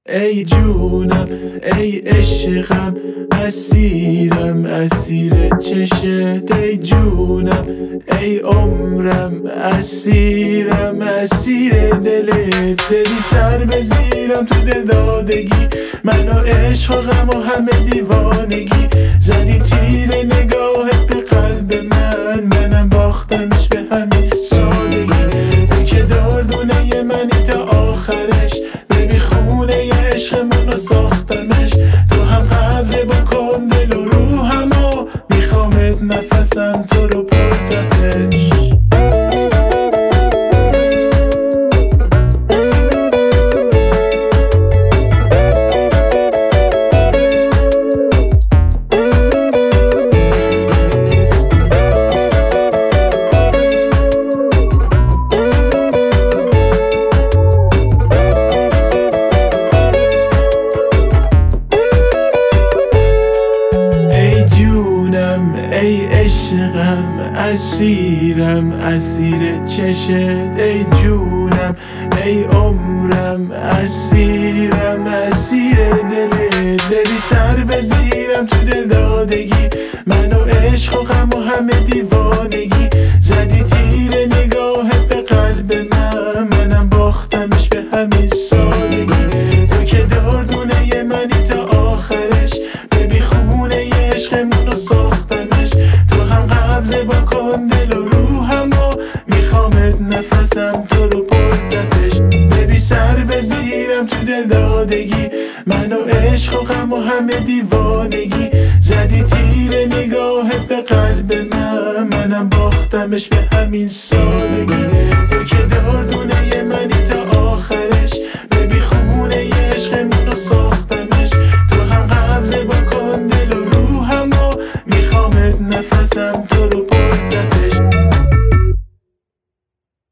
ای جونم ای عشقم، اسیرم اسیر چشت. ای جونم ای عمرم، اسیرم اسیر دلت. ببی سر بزیرم تو دل دادگی، من و عشق و غم و همه دیوانگی. زدی تیر نگاهت به قلب من، منم باختمش به همین سادگی. تو که دردونه منی تا آخرش، ببی خونه ی عشقمون رو ساختمش. تو هم قبضه بکن دل و روحم و میخوامت نفسم تو رو پرتمش. ای عشقم اسیرم اسیر چشت. ای جونم ای عمرم، اسیرم اسیر دلت. ببی سر بزیرم تو دل دادگی، من و عشق و غم و همه دیوانگی. زدی تیر نگاهت به قلب من، منم باختمش به همین سادگی. تو که دردونه منی تا آخرش، ببی خونه ی عشقمون رو ساختمش. تو هم قبضه بکن دل و روحم و میخوامت نفسم تو رو پرتمش. ببی سر بزیرم تو دل دادگی، من و عشق و غم و همه دیوانگی. زدی تیر نگاهت به قلب من، منم باختمش به همین سادگی. تو که دردونه منی تا آخرش، ببی خونه ی عشقمون رو ساختمش. تو هم قبضه بکن دل و روحم و میخوامت نفسم تو رو پرتمش.